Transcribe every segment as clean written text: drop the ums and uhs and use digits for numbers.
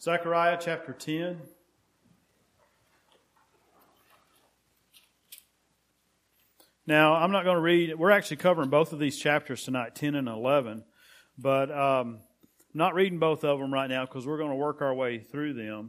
Zechariah chapter 10. Now, I'm not going to read, we're actually covering both of these chapters tonight, 10 and 11, but I'm not reading both of them right now because we're going to work our way through them.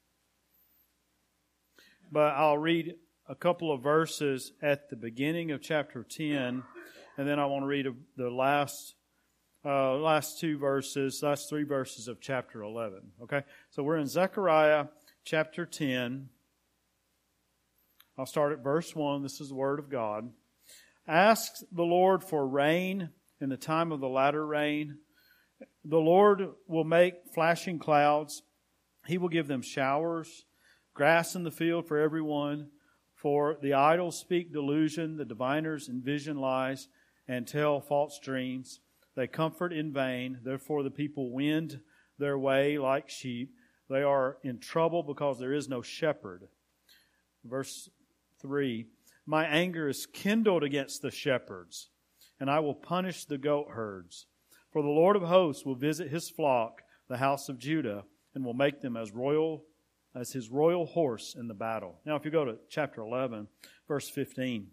But I'll read a couple of verses at the beginning of chapter 10, and then I want to read the last three verses of chapter 11. Okay? So we're in Zechariah chapter 10. I'll start at verse 1. This is the word of God. Ask the Lord for rain in the time of the latter rain. The Lord will make flashing clouds. He will give them showers, grass in the field for everyone. For the idols speak delusion, the diviners envision lies, and tell false dreams. They comfort in vain. Therefore the people wend their way like sheep. They are in trouble because there is no shepherd. Verse 3, my anger is kindled against the shepherds, and I will punish the goat herds. For the Lord of hosts will visit his flock, the house of Judah, and will make them as his royal horse in the battle. Now if you go to chapter 11, verse 15.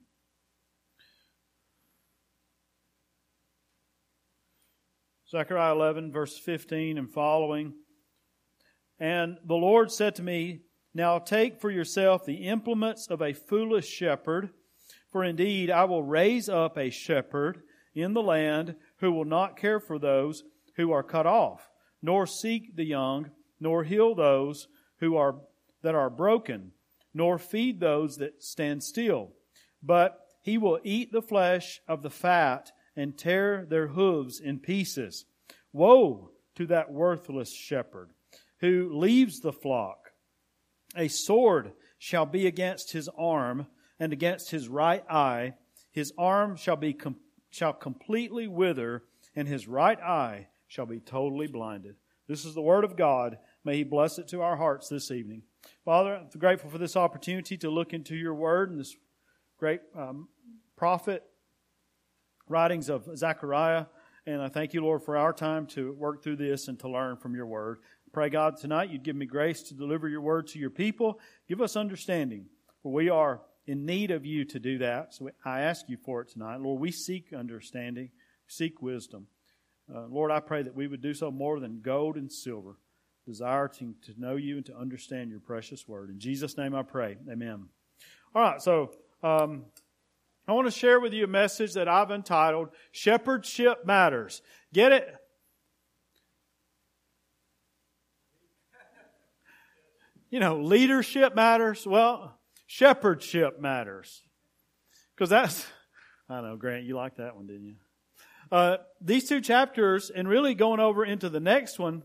Zechariah 11, verse 15 and following. And the Lord said to me, now take for yourself the implements of a foolish shepherd, for indeed I will raise up a shepherd in the land who will not care for those who are cut off, nor seek the young, nor heal those that are broken, nor feed those that stand still. But he will eat the flesh of the fat and tear their hooves in pieces. Woe to that worthless shepherd who leaves the flock. A sword shall be against his arm and against his right eye. His arm shall completely wither, and his right eye shall be totally blinded. This is the word of God. May He bless it to our hearts this evening. Father, I'm grateful for this opportunity to look into your word and this great prophet writings of Zechariah. And I thank you, Lord, for our time to work through this and to learn from your word. I pray, God, tonight you'd give me grace to deliver your word to your people. Give us understanding, for we are in need of you to do that. So I ask you for it tonight. Lord, we seek understanding, seek wisdom. Lord, I pray that we would do so more than gold and silver, desiring to know you and to understand your precious word. In Jesus' name I pray. Amen. All right, so I want to share with you a message that I've entitled, Shepherdship Matters. Get it? You know, leadership matters. Well, shepherdship matters. Because I know, Grant, you liked that one, didn't you? These two chapters, and really going over into the next one,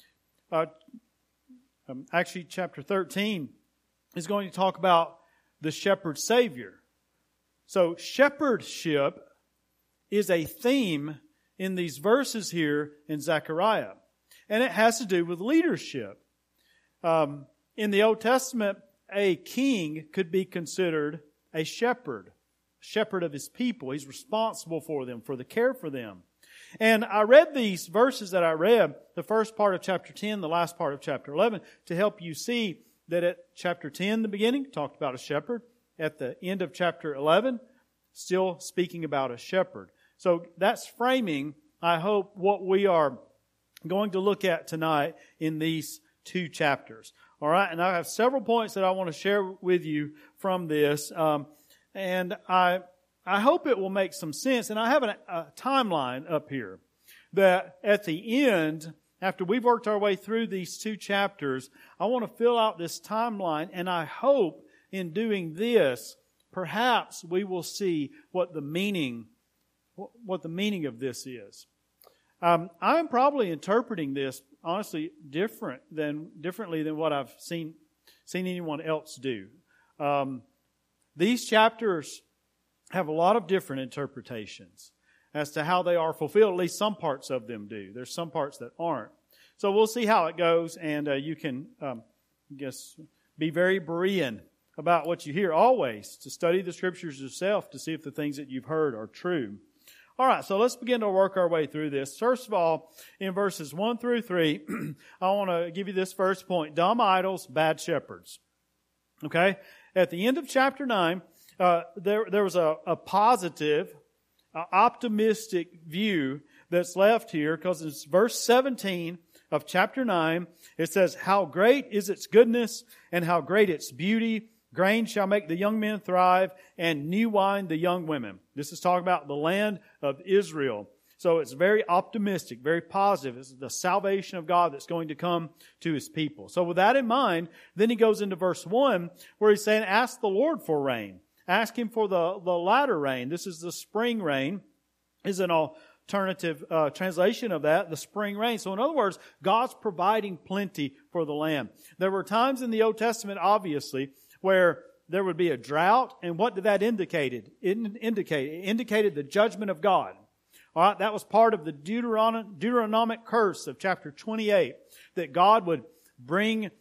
actually chapter 13, is going to talk about the shepherd savior. So shepherdship is a theme in these verses here in Zechariah. And it has to do with leadership. In the Old Testament, a king could be considered a shepherd of his people. He's responsible for them, for the care for them. And I read these verses that I read, the first part of chapter 10, the last part of chapter 11, to help you see that at chapter 10, the beginning, talked about a shepherd. At the end of chapter 11, still speaking about a shepherd. So that's framing, I hope, what we are going to look at tonight in these two chapters. All right, and I have several points that I want to share with you from this, and I hope it will make some sense. And I have a timeline up here that at the end, after we've worked our way through these two chapters, I want to fill out this timeline, and I hope in doing this, perhaps we will see what the meaning of this is. I'm probably interpreting this honestly differently than what I've seen anyone else do. These chapters have a lot of different interpretations as to how they are fulfilled. At least some parts of them do. There's some parts that aren't. So we'll see how it goes, and you can, be very Berean about what you hear always, to study the Scriptures yourself to see if the things that you've heard are true. All right, so let's begin to work our way through this. First of all, in verses 1 through 3, I want to give you this first point. Dumb idols, bad shepherds. Okay? At the end of chapter 9, there was a positive, optimistic view that's left here, because it's verse 17 of chapter 9. It says, "How great is its goodness, and how great its beauty. Grain shall make the young men thrive, and new wine the young women." This is talking about the land of Israel. So it's very optimistic, very positive. It's the salvation of God that's going to come to His people. So with that in mind, then he goes into verse 1, where he's saying, ask the Lord for rain. Ask Him for the latter rain. This is the spring rain, is an alternative translation of that, the spring rain. So in other words, God's providing plenty for the land. There were times in the Old Testament, obviously, where there would be a drought, and what did that indicate? It indicated the judgment of God. All right, that was part of the Deuteronomic curse of chapter 28, that God would bring,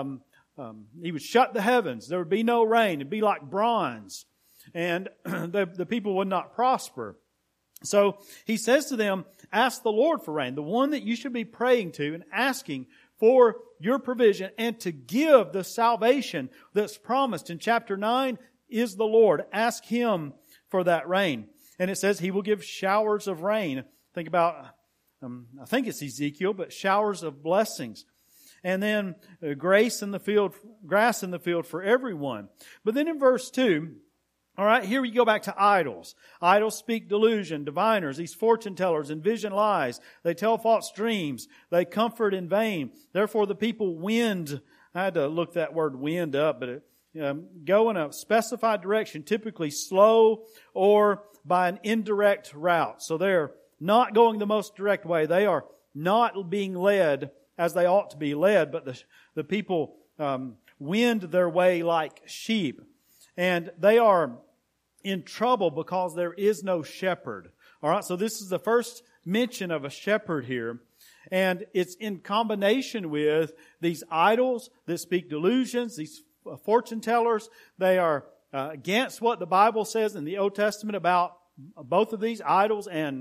He would shut the heavens. There would be no rain. It'd be like bronze, and the people would not prosper. So He says to them, ask the Lord for rain, the one that you should be praying to and asking for your provision, and to give the salvation that's promised in chapter 9 is the Lord. Ask Him for that rain. And it says He will give showers of rain. Think about, I think it's Ezekiel, but showers of blessings. And then grass in the field for everyone. But then in verse 2, all right, here we go back to idols. Idols speak delusion, diviners, these fortune tellers, envision lies. They tell false dreams. They comfort in vain. Therefore the people wend. I had to look that word "wind" up, but go in a specified direction, typically slow or by an indirect route. So they're not going the most direct way. They are not being led as they ought to be led, but the people wend their way like sheep. And they are in trouble because there is no shepherd. All right, so this is the first mention of a shepherd here. And it's in combination with these idols that speak delusions, these fortune tellers. They are against what the Bible says in the Old Testament about both of these idols and,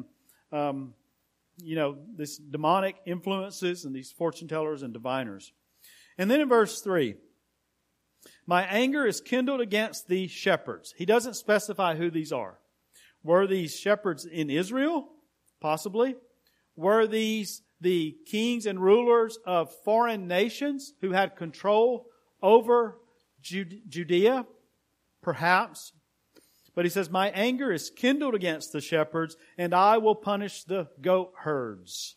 this demonic influences and these fortune tellers and diviners. And then in verse 3, my anger is kindled against the shepherds. He doesn't specify who these are. Were these shepherds in Israel? Possibly. Were these the kings and rulers of foreign nations who had control over Judea? Perhaps. But he says, my anger is kindled against the shepherds, and I will punish the goat herds.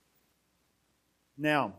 Now,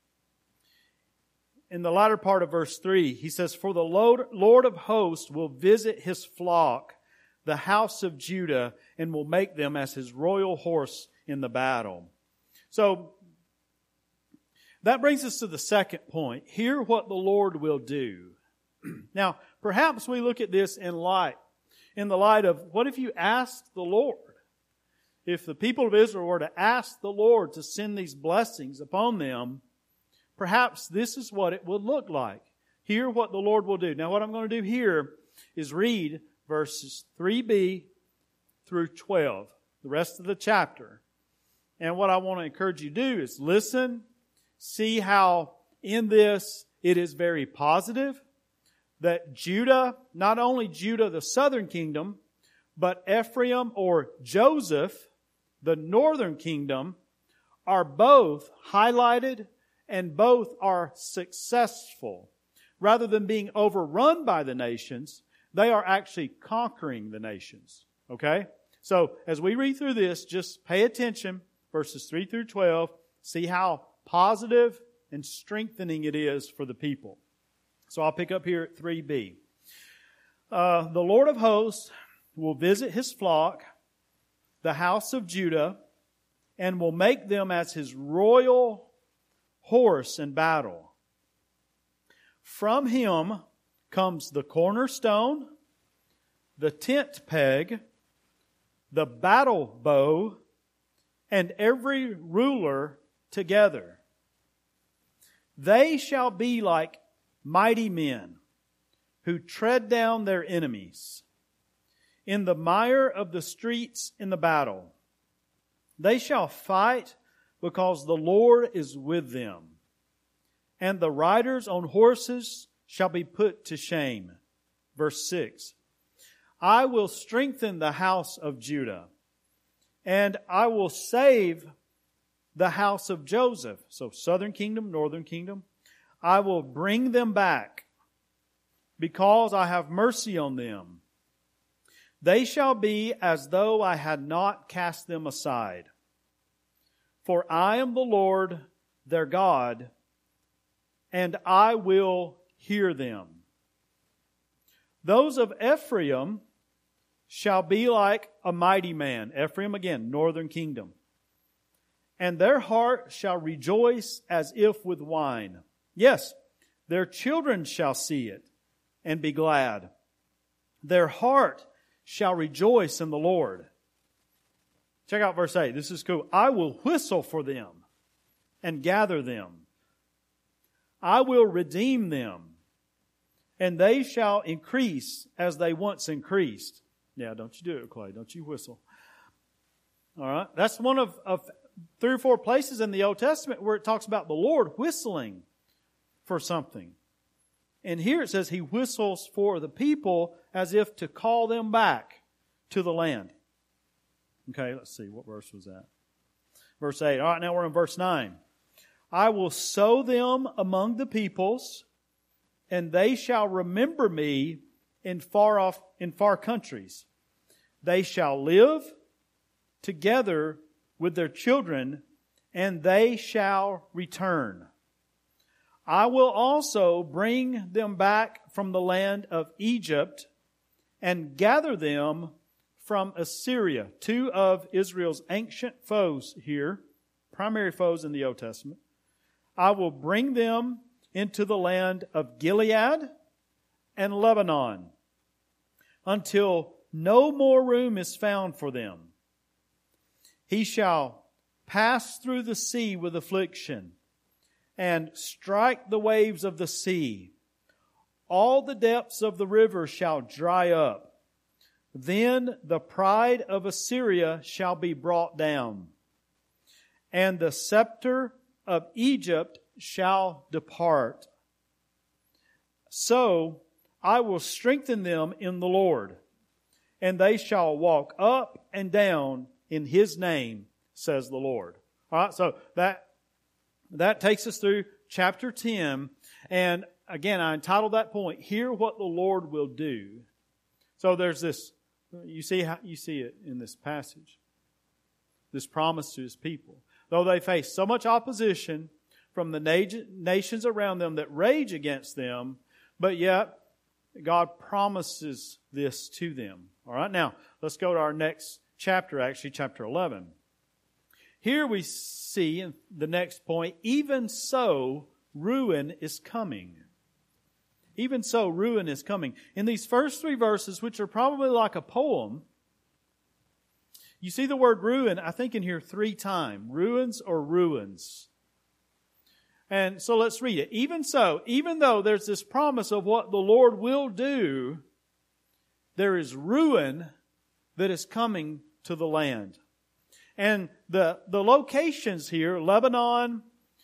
in the latter part of verse 3, he says, for the Lord of hosts will visit His flock, the house of Judah, and will make them as His royal horse in the battle. So, that brings us to the second point. Hear what the Lord will do. Now, perhaps we look at this in the light of, what if you asked the Lord? If the people of Israel were to ask the Lord to send these blessings upon them, perhaps this is what it would look like. Hear what the Lord will do. Now what I'm going to do here is read verses 3b through 12, the rest of the chapter. And what I want to encourage you to do is listen, see how in this it is very positive that Judah, not only Judah, the southern kingdom, but Ephraim or Joseph, the northern kingdom, are both highlighted and both are successful. Rather than being overrun by the nations, they are actually conquering the nations. Okay? So, as we read through this, just pay attention, verses 3 through 12, see how positive and strengthening it is for the people. So I'll pick up here at 3b. The Lord of hosts will visit His flock, the house of Judah, and will make them as His royal horse in battle. From Him comes the cornerstone, the tent peg, the battle bow, and every ruler together. They shall be like mighty men who tread down their enemies. in the mire of the streets in the battle. They shall fight because the Lord is with them, and the riders on horses shall be put to shame. Verse 6. I will strengthen the house of Judah, and I will save the house of Joseph. So southern kingdom, northern kingdom. I will bring them back because I have mercy on them. They shall be as though I had not cast them aside. For I am the Lord their God, and I will hear them. Those of Ephraim shall be like a mighty man. Ephraim again, northern kingdom. And their heart shall rejoice as if with wine. Yes, their children shall see it and be glad. Their heart shall rejoice in the Lord. Check out verse 8. This is cool. I will whistle for them and gather them. I will redeem them, and they shall increase as they once increased. Yeah, don't you do it, Clay. Don't you whistle. All right. That's one of 3 or 4 places in the Old Testament where it talks about the Lord whistling for something. And here it says He whistles for the people as if to call them back to the land. Okay, let's see. What verse was that? Verse 8. All right, now we're in verse 9. I will sow them among the peoples, and they shall remember me in far countries. They shall live together with their children, and they shall return. I will also bring them back from the land of Egypt and gather them from Assyria. 2 of Israel's ancient foes here, primary foes in the Old Testament. I will bring them into the land of Gilead and Lebanon until no more room is found for them. He shall pass through the sea with affliction and strike the waves of the sea. All the depths of the river shall dry up. Then the pride of Assyria shall be brought down, and the scepter of Egypt shall depart. So I will strengthen them in the Lord, and they shall walk up and down in His name, says the Lord. All right, so that takes us through chapter 10. And again, I entitled that point, Hear What the Lord Will Do. So there's this, you see it in this passage. This promise to His people. Though they face so much opposition from the nations around them that rage against them, but yet God promises this to them. All right, now let's go to our next chapter, actually chapter 11. Here we see in the next point, even so, ruin is coming. Even so, ruin is coming. In these first 3 verses, which are probably like a poem, you see the word ruin, I think in here 3 times. Ruins or ruins. And so let's read it. Even so, even though there's this promise of what the Lord will do, there is ruin that is coming to the land. And the locations here, Lebanon,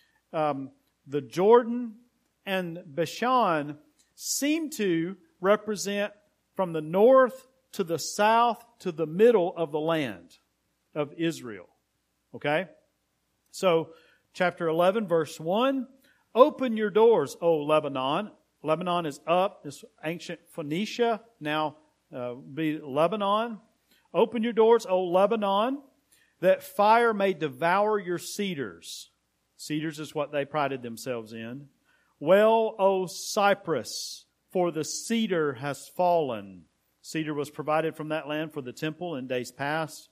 the Jordan, and Bashan, seem to represent from the north to the south to the middle of the land of Israel. Okay? So, chapter 11, verse 1, Open your doors, O Lebanon. Lebanon is up. This ancient Phoenicia, now be Lebanon. Open your doors, O Lebanon, that fire may devour your cedars. Cedars is what they prided themselves in. Well, O Cyprus, for the cedar has fallen. Cedar was provided from that land for the temple in days past.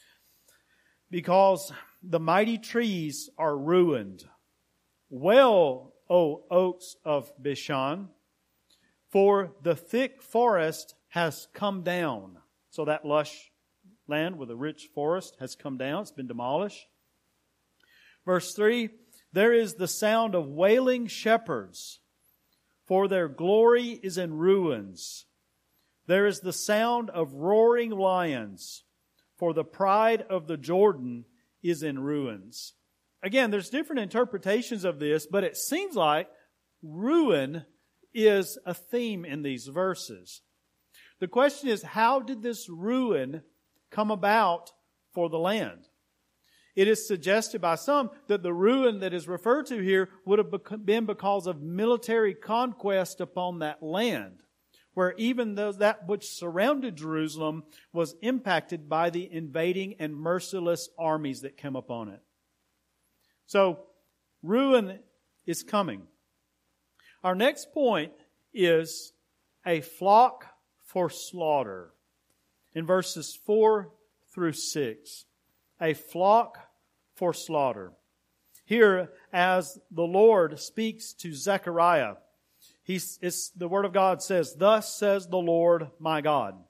Because the mighty trees are ruined. Well, O oaks of Bashan, for the thick forest has come down. So that lush land with a rich forest has come down. It's been demolished. Verse 3, there is the sound of wailing shepherds, for their glory is in ruins. There is the sound of roaring lions, for the pride of the Jordan is in ruins. Again, there's different interpretations of this, but it seems like ruin is a theme in these verses. The question is, how did this ruin come about for the land? It is suggested by some that the ruin that is referred to here would have been because of military conquest upon that land, where even though that which surrounded Jerusalem was impacted by the invading and merciless armies that came upon it. So, ruin is coming. Our next point is a flock for slaughter. In verses 4 through 6. A flock for slaughter. Here, as the Lord speaks to Zechariah, the Word of God says, "Thus says the Lord my God.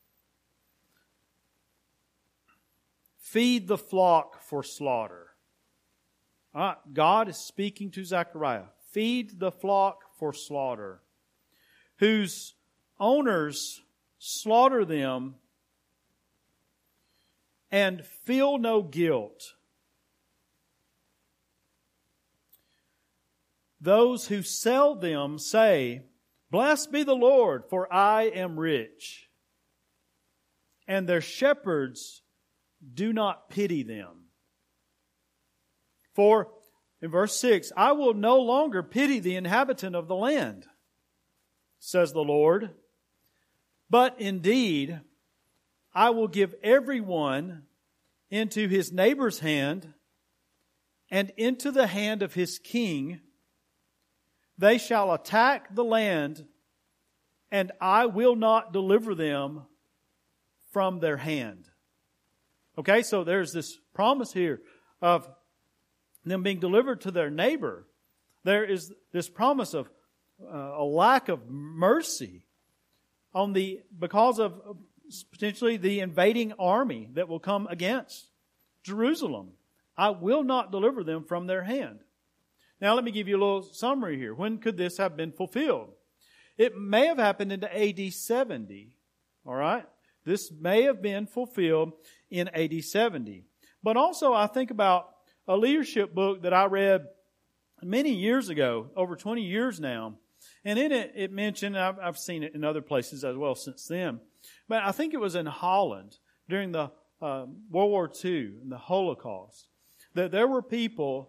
Feed the flock for slaughter." God is speaking to Zechariah. Feed the flock for slaughter, whose owners slaughter them and feel no guilt. Those who sell them say, "Blessed be the Lord, for I am rich." And their shepherds do not pity them. For, in verse 6, "I will no longer pity the inhabitant of the land, says the Lord. But indeed, I will give everyone into his neighbor's hand and into the hand of his king. They shall attack the land, and I will not deliver them from their hand." Okay, so there's this promise here of them being delivered to their neighbor. There is this promise of a lack of mercy because of potentially the invading army that will come against Jerusalem. I will not deliver them from their hand. Now let me give you a little summary here. When could this have been fulfilled? It may have happened in AD 70. All right? This may have been fulfilled in AD 70. But also I think about a leadership book that I read many years ago, over 20 years now. And in it mentioned, I've seen it in other places as well since then, but I think it was in Holland during the World War II and the Holocaust, that there were people,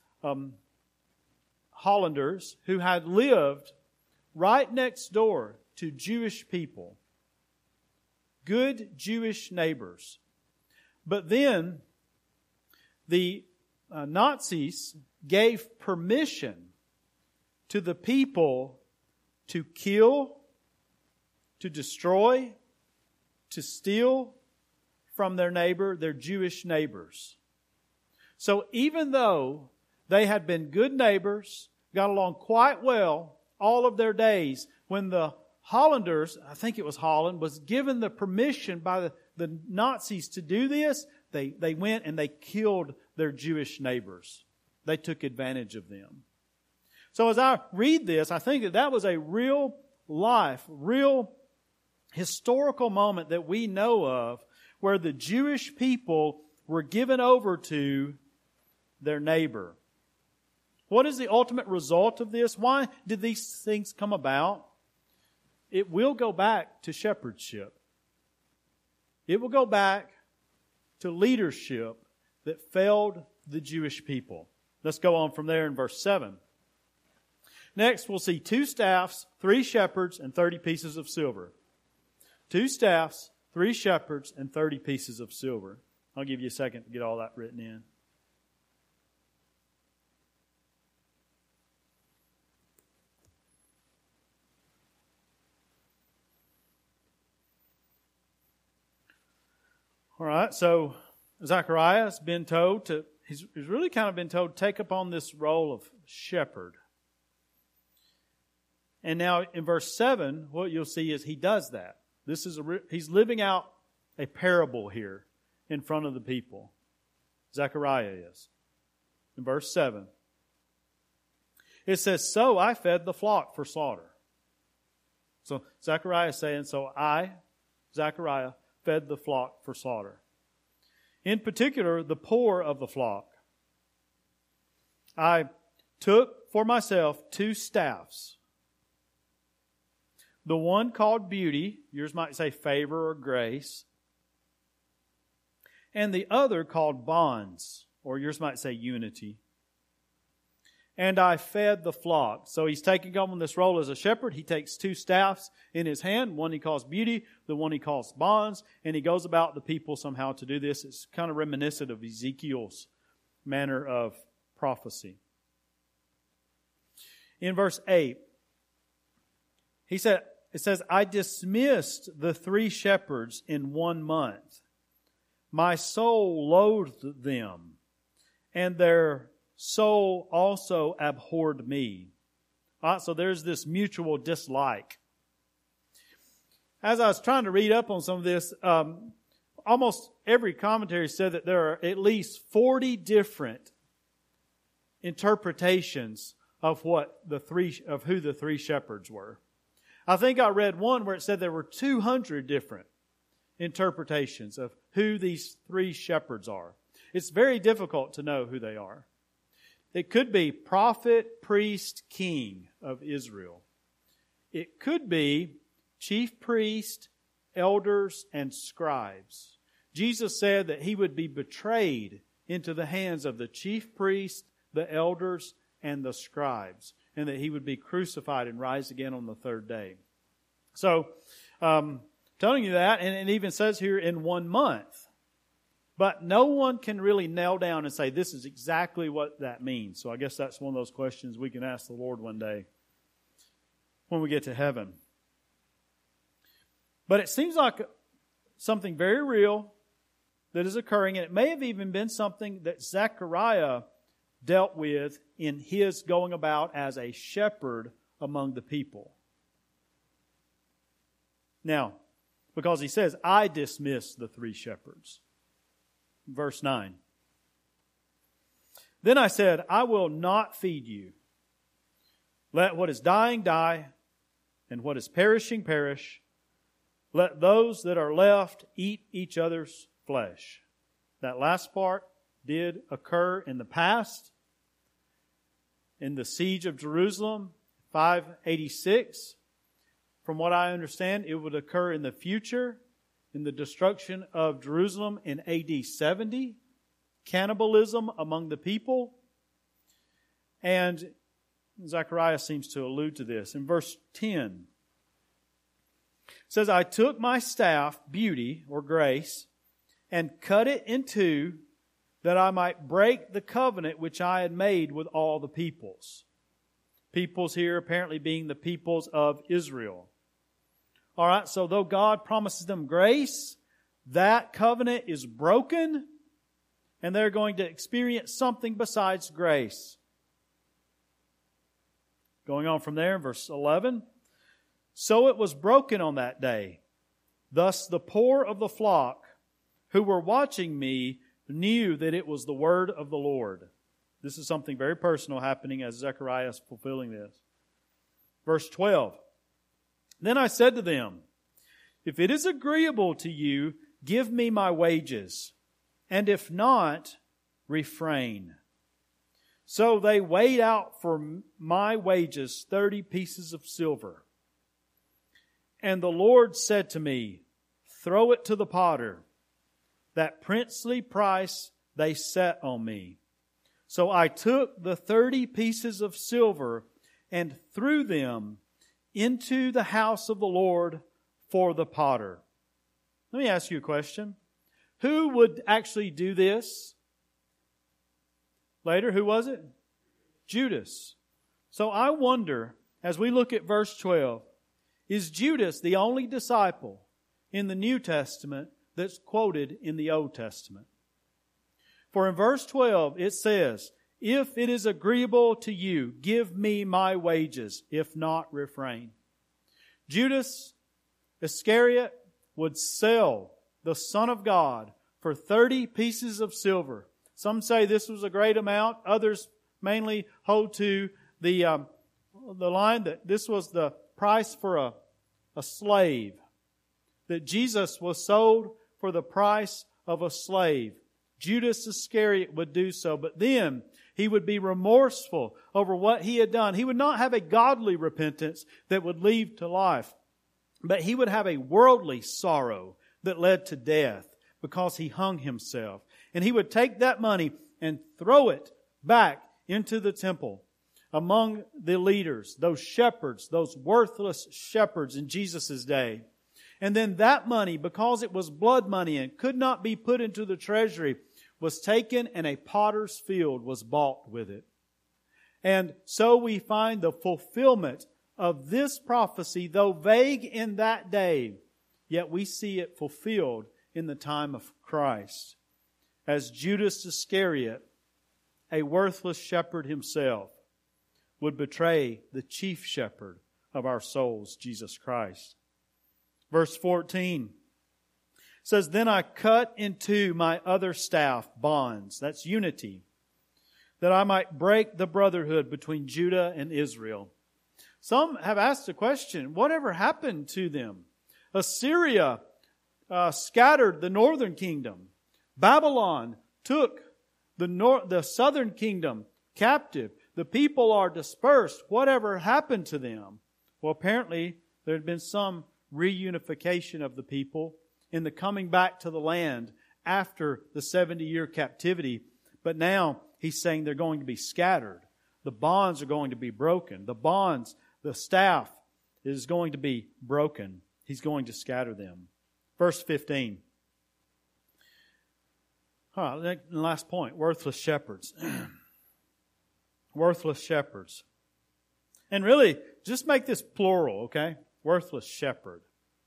Hollanders, who had lived right next door to Jewish people. Good Jewish neighbors. But then the Nazis gave permission to the people to kill, to destroy, to steal from their neighbor, their Jewish neighbors. So even though they had been good neighbors, got along quite well all of their days, when the Hollanders, I think it was Holland, was given the permission by the Nazis to do this, they went and they killed their Jewish neighbors. They took advantage of them. So as I read this, I think that was a real life, real historical moment that we know of where the Jewish people were given over to their neighbor. What is the ultimate result of this? Why did these things come about? It will go back to shepherdship. It will go back to leadership that failed the Jewish people. Let's go on from there in verse 7. Next, we'll see 2 staffs, 3 shepherds, and 30 pieces of silver. 2 staffs, 3 shepherds, and 30 pieces of silver. I'll give you a second to get all that written in. All right, so Zechariah has been told he's really kind of been told to take upon this role of shepherd. And now in verse 7, what you'll see is he does that. He's living out a parable here in front of the people. Zechariah is. In verse 7, it says, "So I fed the flock for slaughter." So Zechariah is saying, so I, Zechariah, fed the flock for slaughter. In particular, the poor of the flock. I took for myself 2 staffs. The one called beauty, yours might say favor or grace, and the other called bonds, or yours might say unity. And I fed the flock. So he's taking on this role as a shepherd. He takes 2 staffs in his hand. One he calls beauty, the one he calls bonds, and he goes about the people somehow to do this. It's kind of reminiscent of Ezekiel's manner of prophecy. In verse 8, it says, I dismissed the 3 shepherds in 1 month. My soul loathed them, and their soul also abhorred me. So there's this mutual dislike. As I was trying to read up on some of this, almost every commentary said that there are at least 40 different interpretations of who the 3 shepherds were. I think I read one where it said there were 200 different interpretations of who these 3 shepherds are. It's very difficult to know who they are. It could be prophet, priest, king of Israel. It could be chief priest, elders, and scribes. Jesus said that he would be betrayed into the hands of the chief priest, the elders, and the scribes, and that he would be crucified and rise again on the 3rd day. So, telling you that, and it even says here in 1 month. But no one can really nail down and say this is exactly what that means. So I guess that's one of those questions we can ask the Lord one day when we get to heaven. But it seems like something very real that is occurring, and it may have even been something that Zechariah dealt with in his going about as a shepherd among the people. Now, because he says, I dismissed the 3 shepherds. Verse 9. Then I said, I will not feed you. Let what is dying die, and what is perishing perish. Let those that are left eat each other's flesh. That last part did occur in the past. In the siege of Jerusalem, 586. From what I understand, it would occur in the future, in the destruction of Jerusalem in AD 70, cannibalism among the people. And Zechariah seems to allude to this. In verse 10, it says, I took my staff, beauty or grace, and cut it in 2, that I might break the covenant which I had made with all the peoples. Peoples here apparently being the peoples of Israel. All right, so though God promises them grace, that covenant is broken, and they're going to experience something besides grace. Going on from there, verse 11. So it was broken on that day. Thus the poor of the flock who were watching me knew that it was the word of the Lord. This is something very personal happening as Zechariah is fulfilling this. Verse 12. Then I said to them, if it is agreeable to you, give me my wages, and if not, refrain. So they weighed out for my wages 30 pieces of silver. And the Lord said to me, throw it to the potter. That princely price they set on me. So I took the 30 pieces of silver and threw them into the house of the Lord for the potter. Let me ask you a question. Who would actually do this? Later, who was it? Judas. So I wonder, as we look at verse 12, is Judas the only disciple in the New Testament that's quoted in the Old Testament? For in verse 12 it says, if it is agreeable to you, give me my wages. If not, refrain. Judas Iscariot would sell the Son of God for 30 pieces of silver. Some say this was a great amount. Others mainly hold to the line that this was the price for a slave. That Jesus was sold for the price of a slave. Judas Iscariot would do so, but then he would be remorseful over what he had done. He would not have a godly repentance that would lead to life, but he would have a worldly sorrow that led to death because he hung himself. And he would take that money and throw it back into the temple among the leaders, those shepherds, those worthless shepherds in Jesus' day. And then that money, because it was blood money and could not be put into the treasury, was taken and a potter's field was bought with it. And so we find the fulfillment of this prophecy, though vague in that day, yet we see it fulfilled in the time of Christ. As Judas Iscariot, a worthless shepherd himself, would betray the chief shepherd of our souls, Jesus Christ. Verse 14 says, "Then I cut in two my other staff, bonds," that's unity, "that I might break the brotherhood between Judah and Israel." Some have asked the question, whatever happened to them? Assyria scattered the northern kingdom. Babylon took the southern kingdom captive. The people are dispersed. Whatever happened to them? Well, apparently there had been some reunification of the people in the coming back to the land after the 70-year captivity. But now he's saying they're going to be scattered. The bonds are going to be broken. The staff is going to be broken. He's going to scatter them. Verse 15. Last point, worthless shepherds. Worthless shepherds. And really, just make this plural, okay? Worthless shepherd.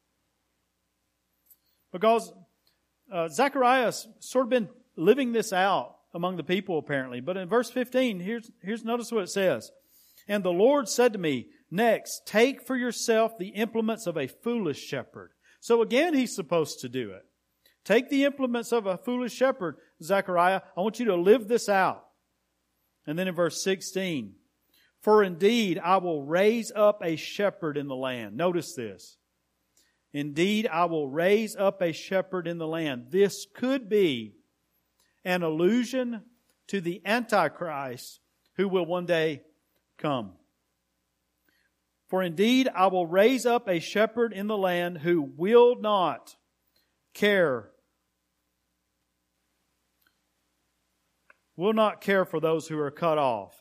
Because Zechariah's sort of been living this out among the people apparently. But in verse 15, here's notice what it says. "And the Lord said to me, next, take for yourself the implements of a foolish shepherd." So again, he's supposed to do it. Take the implements of a foolish shepherd, Zechariah. I want you to live this out. And then in verse 16, "For indeed I will raise up a shepherd in the land." Notice this. "Indeed I will raise up a shepherd in the land." This could be an allusion to the Antichrist who will one day come. "For indeed I will raise up a shepherd in the land who will not care for those who are cut off."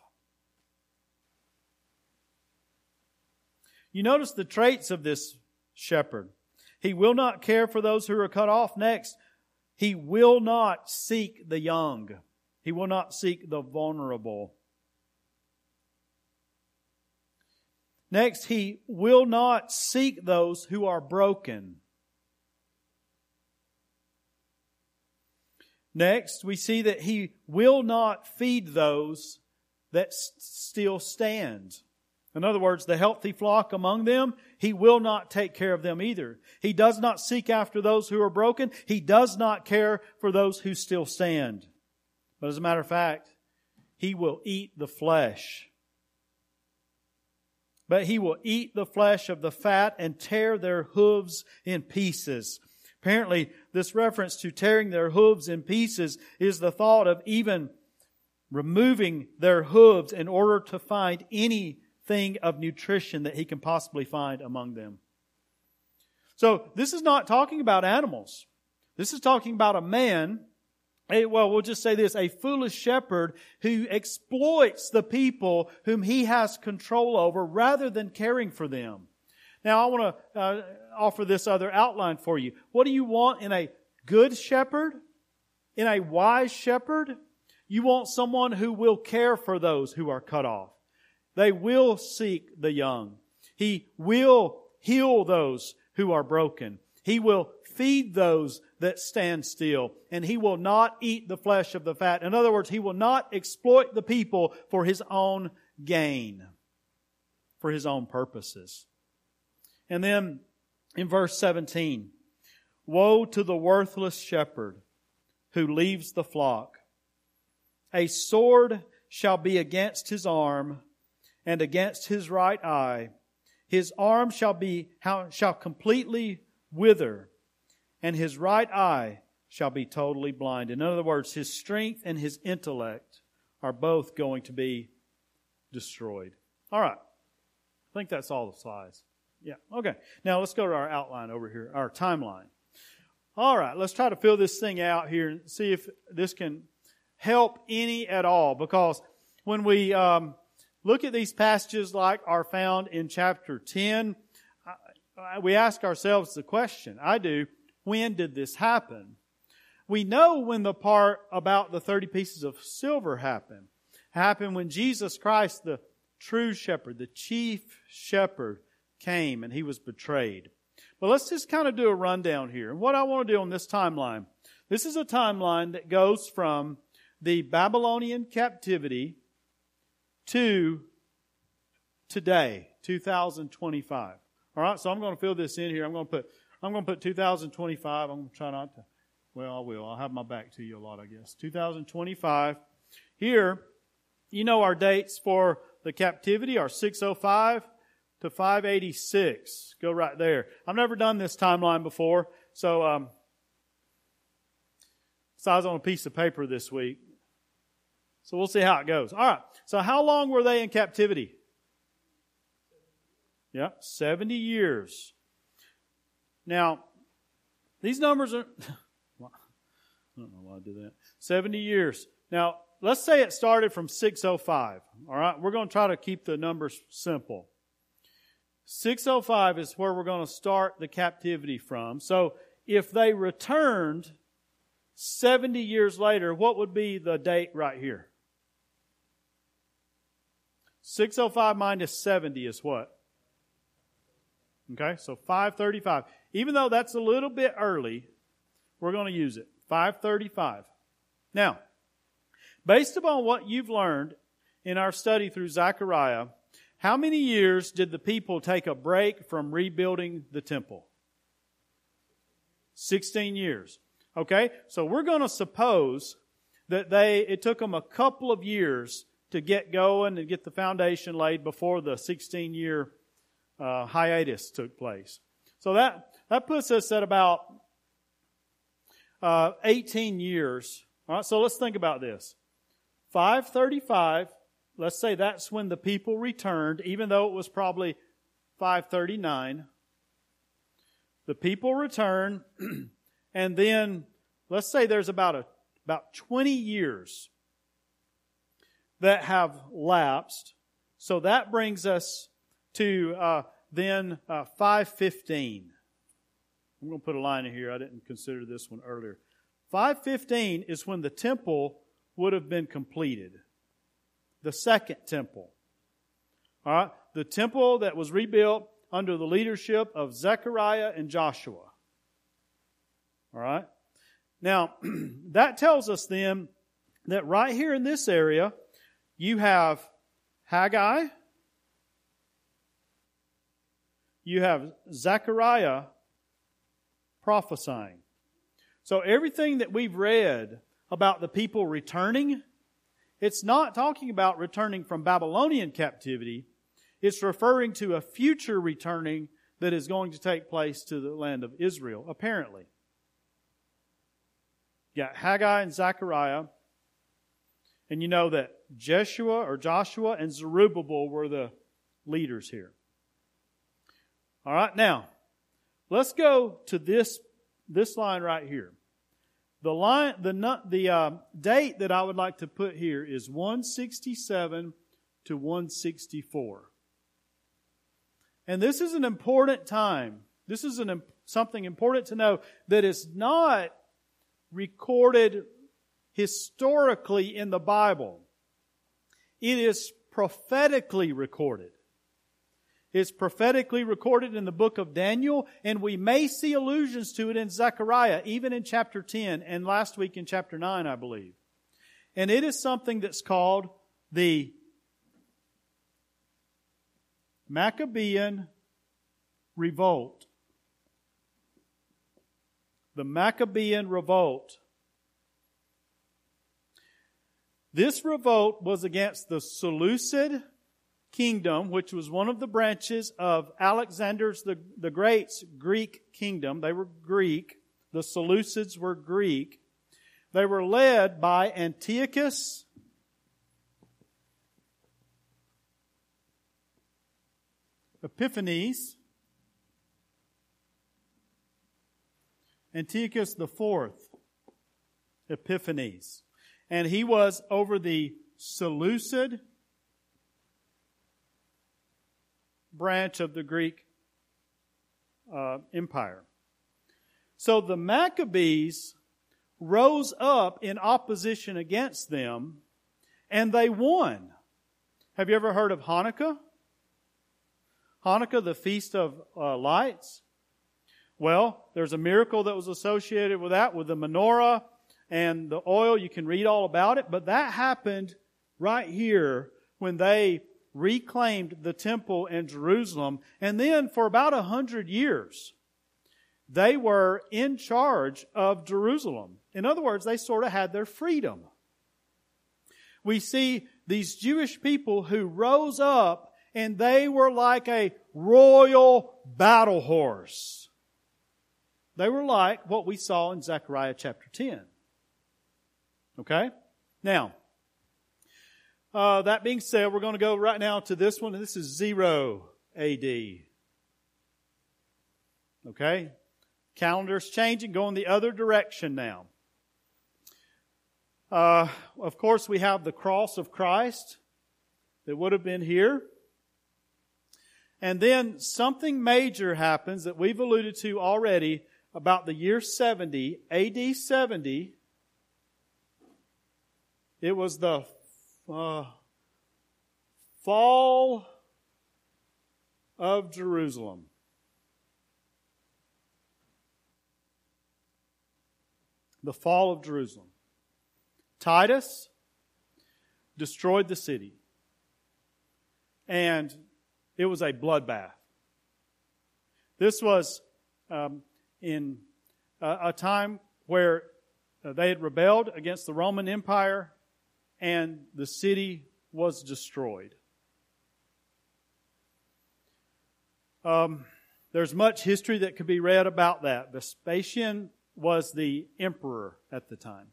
You notice the traits of this shepherd. He will not care for those who are cut off. Next, he will not seek the young. He will not seek the vulnerable. Next, he will not seek those who are broken. Next, we see that he will not feed those that still stand. In other words, the healthy flock among them, he will not take care of them either. He does not seek after those who are broken. He does not care for those who still stand. But as a matter of fact, he will eat the flesh. But he will eat the flesh of the fat and tear their hooves in pieces. Apparently, this reference to tearing their hooves in pieces is the thought of even removing their hooves in order to find anything of nutrition that he can possibly find among them. So this is not talking about animals. This is talking about a man, we'll just say this, a foolish shepherd who exploits the people whom he has control over rather than caring for them. Now I want to offer this other outline for you. What do you want in a good shepherd? In a wise shepherd? You want someone who will care for those who are cut off. They will seek the young. He will heal those who are broken. He will feed those that stand still. And he will not eat the flesh of the fat. In other words, he will not exploit the people for his own gain, for his own purposes. And then in verse 17, "Woe to the worthless shepherd who leaves the flock. A sword shall be against his arm and against his right eye. His arm shall completely wither, and his right eye shall be totally blind. In other words, his strength and his intellect are both going to be destroyed. All right. I think that's all the slides. Yeah, okay. Now let's go to our outline over here, our timeline. All right, let's try to fill this thing out here and see if this can help any at all. Because when we look at these passages like are found in chapter 10, we ask ourselves the question, I do, when did this happen? We know when the part about the 30 pieces of silver happened. It happened when Jesus Christ, the true shepherd, the chief shepherd, came and he was betrayed. But let's just kind of do a rundown here. And what I want to do on this timeline, this is a timeline that goes from the Babylonian captivity to today, 2025. All right, so I'm going to fill this in here. I'm going to put 2025. I'm going to try not to. Well, I will. I'll have my back to you a lot, I guess. 2025. Here, you know our dates for the captivity are 605 to 586. Go right there. I've never done this timeline before, so I was on a piece of paper this week. So we'll see how it goes. All right. So how long were they in captivity? Yeah, 70 years. Now, these numbers are... I don't know why I did that. 70 years. Now, let's say it started from 605. All right. We're going to try to keep the numbers simple. 605 is where we're going to start the captivity from. So if they returned 70 years later, what would be the date right here? 605 minus 70 is what? Okay, so 535. Even though that's a little bit early, we're going to use it. 535. Now, based upon what you've learned in our study through Zechariah, how many years did the people take a break from rebuilding the temple? 16 years. Okay, so we're going to suppose that it took them a couple of years to get going and get the foundation laid before the 16-year hiatus took place. So that puts us at about 18 years. All right, so let's think about this. 535, let's say that's when the people returned, even though it was probably 539. The people return, and then let's say there's about 20 years that have lapsed. So that brings us to then 515. I'm going to put a line in here. I didn't consider this one earlier. 515 is when the temple would have been completed. The second temple. All right? The temple that was rebuilt under the leadership of Zechariah and Joshua. All right? Now, that tells us then that right here in this area, you have Haggai, you have Zechariah prophesying. So everything that we've read about the people returning, it's not talking about returning from Babylonian captivity. It's referring to a future returning that is going to take place to the land of Israel, apparently. You got Haggai and Zechariah. And you know that Joshua and Zerubbabel were the leaders here. All right, now, let's go to this line right here. The date that I would like to put here is 167 to 164. And this is an important time. This is something important to know that is not recorded historically in the Bible. It is prophetically recorded. It's prophetically recorded in the book of Daniel, and we may see allusions to it in Zechariah, even in chapter 10, and last week in chapter 9, I believe. And it is something that's called the Maccabean Revolt. The Maccabean Revolt. This revolt was against the Seleucid kingdom, which was one of the branches of Alexander's the Great's Greek kingdom. They were Greek. The Seleucids were Greek. They were led by Antiochus Epiphanes, Antiochus IV Epiphanes. And he was over the Seleucid branch of the Greek Empire. So the Maccabees rose up in opposition against them, and they won. Have you ever heard of Hanukkah? Hanukkah, the Feast of Lights? Well, there's a miracle that was associated with that, with the menorah and the oil. You can read all about it, but that happened right here when they reclaimed the temple in Jerusalem. And then for about 100 years, they were in charge of Jerusalem. In other words, they sort of had their freedom. We see these Jewish people who rose up, and they were like a royal battle horse. They were like what we saw in Zechariah chapter 10. Okay? Now, that being said, we're going to go right now to this one, and this is 0 AD. Okay? Calendar's changing, going the other direction now. Of course, we have the cross of Christ that would have been here. And then something major happens that we've alluded to already about the year 70, AD 70. It was the fall of Jerusalem. The fall of Jerusalem. Titus destroyed the city. And it was a bloodbath. This was in a time where they had rebelled against the Roman Empire, and the city was destroyed. There's much history that could be read about that. Vespasian was the emperor at the time.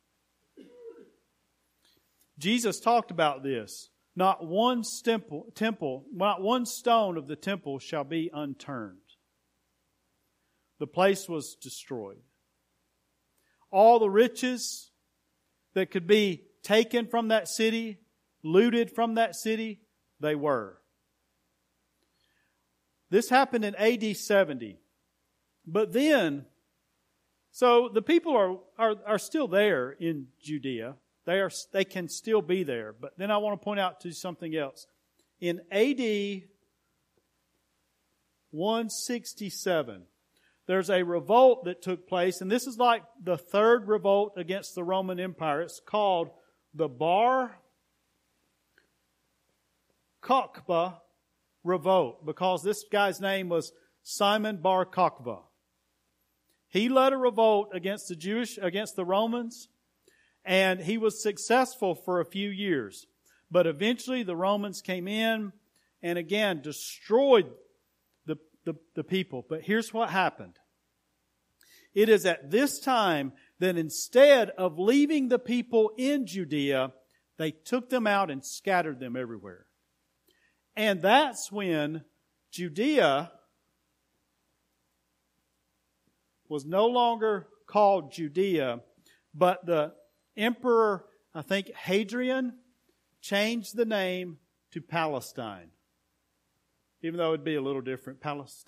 Jesus talked about this. Not one not one stone of the temple shall be unturned. The place was destroyed. All the riches that could be taken from that city, looted from that city, they were. This happened in AD 70. But then, so the people are still there in Judea. They can still be there. But then I want to point out to something else. In AD 167, there's a revolt that took place, and this is like the third revolt against the Roman Empire. It's called the Bar Kokhba revolt, because this guy's name was Simon Bar Kokhba. He led a revolt against the Romans, and he was successful for a few years. But eventually the Romans came in and again destroyed the people. But here's what happened. It is at this time that instead of leaving the people in Judea, they took them out and scattered them everywhere. And that's when Judea was no longer called Judea, but the Emperor, I think Hadrian, changed the name to Palestine. Even though it would be a little different.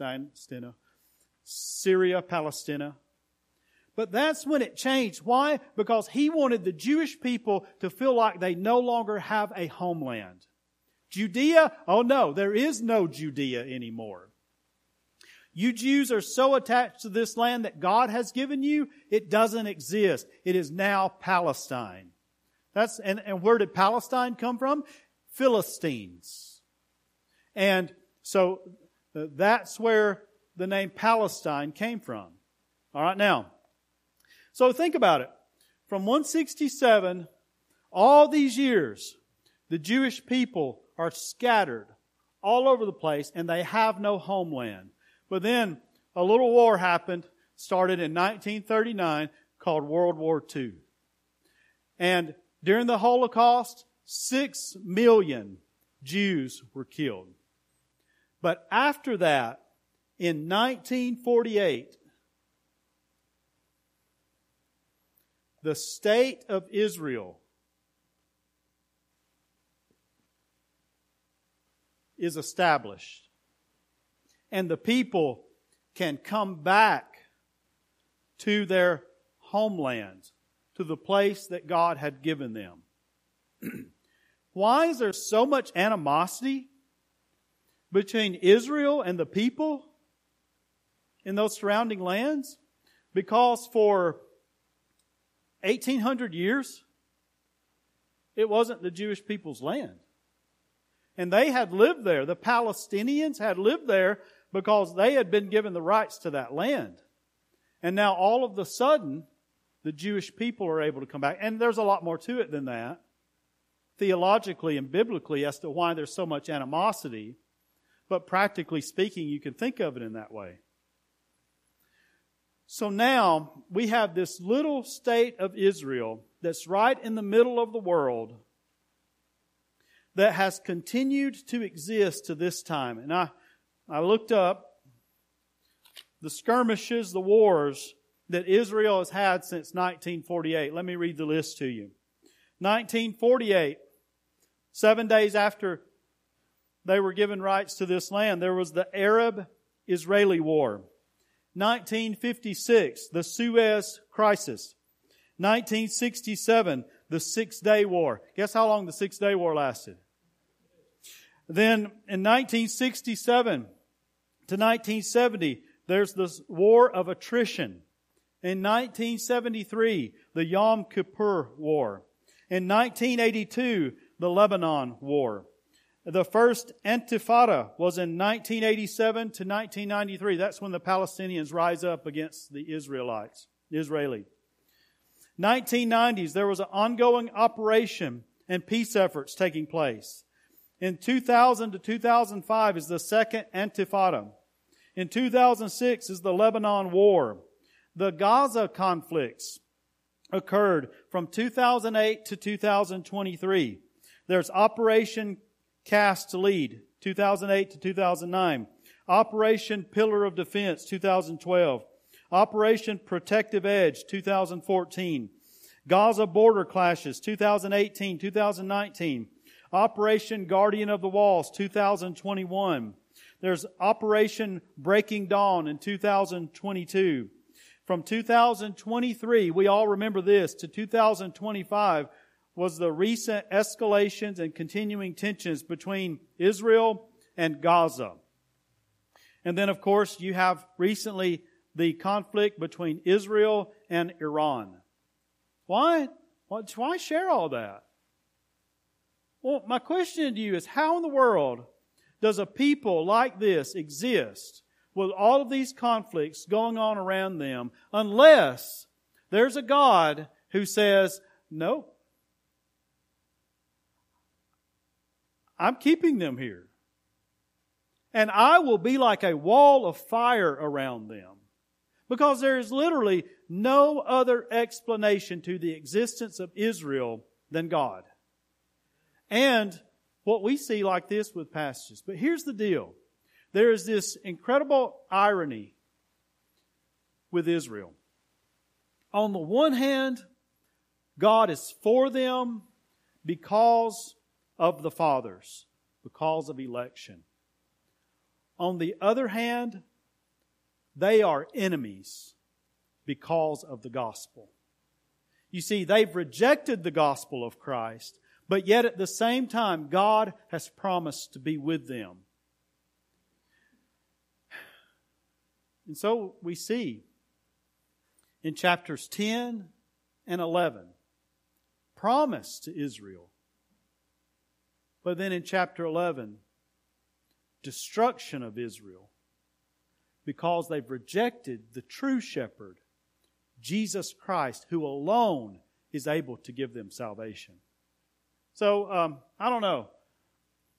Syria, Palestina. But that's when it changed. Why? Because he wanted the Jewish people to feel like they no longer have a homeland. Judea? Oh no, there is no Judea anymore. You Jews are so attached to this land that God has given you, it doesn't exist. It is now Palestine. And where did Palestine come from? Philistines. And so that's where the name Palestine came from. All right, now. So think about it. From 167, all these years, the Jewish people are scattered all over the place, and they have no homeland. But then a little war happened, started in 1939, called World War II. And during the Holocaust, 6 million Jews were killed. But after that, in 1948, the state of Israel is established. And the people can come back to their homeland, to the place that God had given them. Why is there so much animosity between Israel and the people in those surrounding lands? Because for 1,800 years, it wasn't the Jewish people's land. And they had lived there. The Palestinians had lived there because they had been given the rights to that land. And now all of a sudden, the Jewish people are able to come back. And there's a lot more to it than that, theologically and biblically, as to why there's so much animosity. But practically speaking, you can think of it in that way. So now we have this little state of Israel that's right in the middle of the world that has continued to exist to this time. And I looked up the skirmishes, the wars that Israel has had since 1948. Let me read the list to you. 1948, 7 days after they were given rights to this land, there was the Arab-Israeli War. 1956, the Suez Crisis. 1967, the Six-Day War. Guess how long the Six-Day War lasted? Then in 1967 to 1970, there's this war of attrition. In 1973, the Yom Kippur War. In 1982, the Lebanon War. The first Intifada was in 1987 to 1993. That's when the Palestinians rise up against the Israeli. 1990s, there was an ongoing operation and peace efforts taking place. In 2000 to 2005 is the second Intifada. In 2006 is the Lebanon War. The Gaza conflicts occurred from 2008 to 2023. There's Operation Cast Lead, 2008 to 2009. Operation Pillar of Defense, 2012. Operation Protective Edge, 2014. Gaza Border Clashes, 2018, 2019. Operation Guardian of the Walls, 2021. There's Operation Breaking Dawn in 2022. From 2023, we all remember this, to 2025 was the recent escalations and continuing tensions between Israel and Gaza. And then, of course, you have recently the conflict between Israel and Iran. Why share all that? Well, my question to you is, how in the world does a people like this exist with all of these conflicts going on around them unless there's a God who says, no, I'm keeping them here. And I will be like a wall of fire around them. Because there is literally no other explanation to the existence of Israel than God. And what we see like this with passages. But here's the deal. There is this incredible irony with Israel. On the one hand, God is for them because of the fathers, because of election. On the other hand, they are enemies because of the gospel. You see, they've rejected the gospel of Christ, but yet at the same time, God has promised to be with them. And so we see in chapters 10 and 11, promise to Israel. But then in chapter 11, destruction of Israel because they've rejected the true shepherd, Jesus Christ, who alone is able to give them salvation. So, I don't know.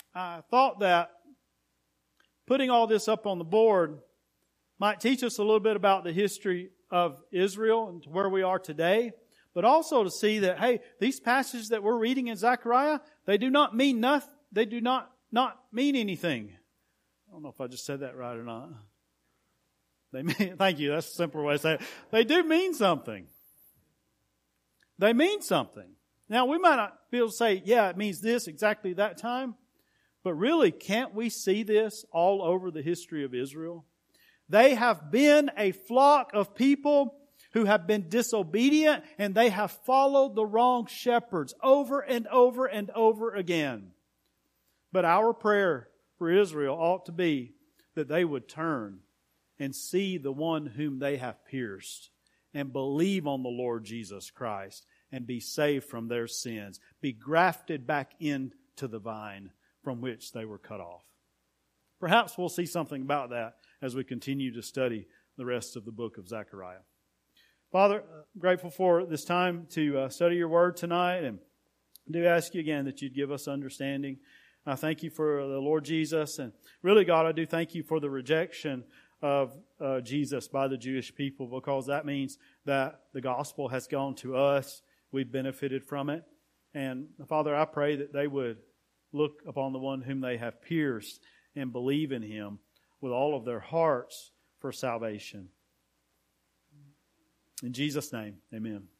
I thought that putting all this up on the board might teach us a little bit about the history of Israel and where we are today, but also to see that, hey, these passages that we're reading in Zechariah, they do not mean nothing. They do not mean anything. I don't know if I just said that right or not. They mean, thank you. That's a simpler way to say it. They do mean something. They mean something. Now, we might not be able to say, yeah, it means this exactly that time. But really, can't we see this all over the history of Israel? They have been a flock of people who have been disobedient, and they have followed the wrong shepherds over and over and over again. But our prayer for Israel ought to be that they would turn and see the one whom they have pierced and believe on the Lord Jesus Christ and be saved from their sins, be grafted back into the vine from which they were cut off. Perhaps we'll see something about that as we continue to study the rest of the book of Zechariah. Father, I'm grateful for this time to study your word tonight, and I do ask you again that you'd give us understanding. I thank you for the Lord Jesus, and really, God, I do thank you for the rejection of Jesus by the Jewish people, because that means that the gospel has gone to us. We've benefited from it. And Father, I pray that they would look upon the one whom they have pierced and believe in Him with all of their hearts for salvation. In Jesus' name, amen.